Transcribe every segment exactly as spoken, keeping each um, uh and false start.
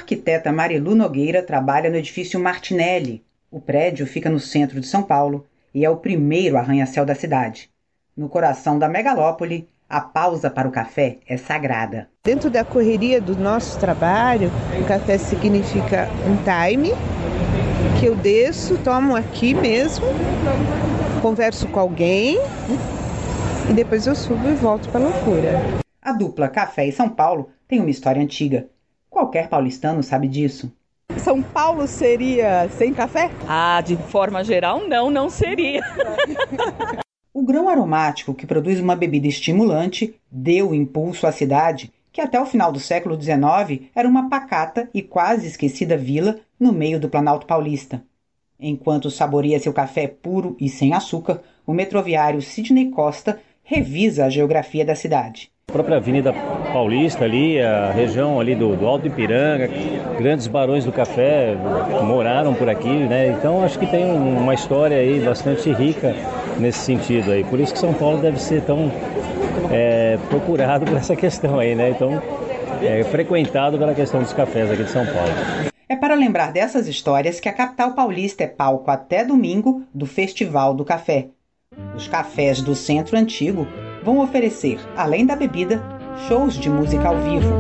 arquiteta Marilu Nogueira trabalha no edifício Martinelli. O prédio fica no centro de São Paulo e é o primeiro arranha-céu da cidade. No coração da megalópole, a pausa para o café é sagrada. Dentro da correria do nosso trabalho, o café significa um time que eu desço, tomo aqui mesmo, converso com alguém e depois eu subo e volto para a loucura. A dupla Café e São Paulo tem uma história antiga. Qualquer paulistano sabe disso. São Paulo seria sem café? Ah, de forma geral, não, não seria. O grão aromático que produz uma bebida estimulante deu impulso à cidade, que até o final do século dezenove era uma pacata e quase esquecida vila no meio do Planalto Paulista. Enquanto saboreia seu café puro e sem açúcar, o metroviário Sidney Costa revisa a geografia da cidade. A própria Avenida Paulista ali, a região ali do, do Alto Ipiranga, grandes barões do café moraram por aqui, né? Então acho que tem uma história aí bastante rica nesse sentido aí. Por isso que São Paulo deve ser tão é, procurado por essa questão aí, né? Então é frequentado pela questão dos cafés aqui de São Paulo. É para lembrar dessas histórias que a capital paulista é palco até domingo do Festival do Café. Os cafés do Centro Antigo vão oferecer, além da bebida, shows de música ao vivo.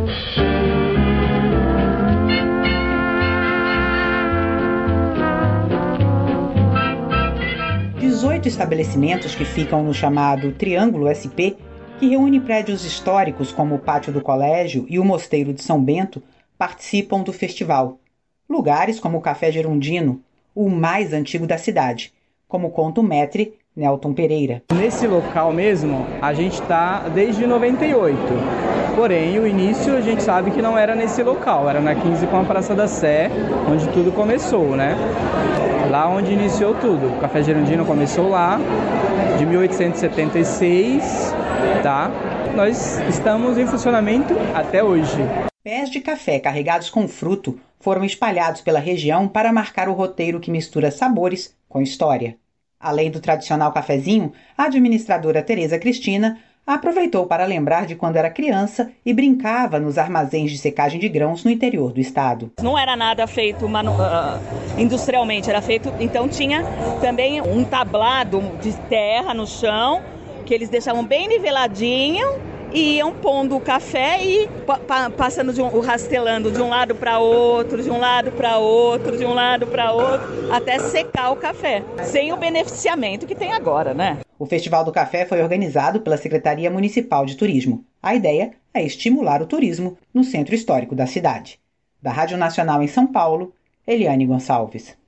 dezoito estabelecimentos que ficam no chamado Triângulo S P, que reúne prédios históricos como o Pátio do Colégio e o Mosteiro de São Bento, participam do festival. Lugares como o Café Gerundino, o mais antigo da cidade, como conta o maître Nelton Pereira. Nesse local mesmo, a gente está desde noventa e oito. Porém, o início a gente sabe que não era nesse local, era na quinze com a Praça da Sé, onde tudo começou, né? Lá onde iniciou tudo. O Café Gerundino começou lá, de mil oitocentos e setenta e seis, tá? Nós estamos em funcionamento até hoje. Pés de café carregados com fruto foram espalhados pela região para marcar o roteiro que mistura sabores com história. Além do tradicional cafezinho, a administradora Tereza Cristina aproveitou para lembrar de quando era criança e brincava nos armazéns de secagem de grãos no interior do estado. Não era nada feito manu- uh, industrialmente, era feito, então tinha também um tablado de terra no chão, que eles deixavam bem niveladinho, e iam pondo o café e pa- passando de um, rastelando de um lado para outro, de um lado para outro, de um lado para outro, até secar o café, sem o beneficiamento que tem agora, né? O Festival do Café foi organizado pela Secretaria Municipal de Turismo. A ideia é estimular o turismo no centro histórico da cidade. Da Rádio Nacional em São Paulo, Eliane Gonçalves.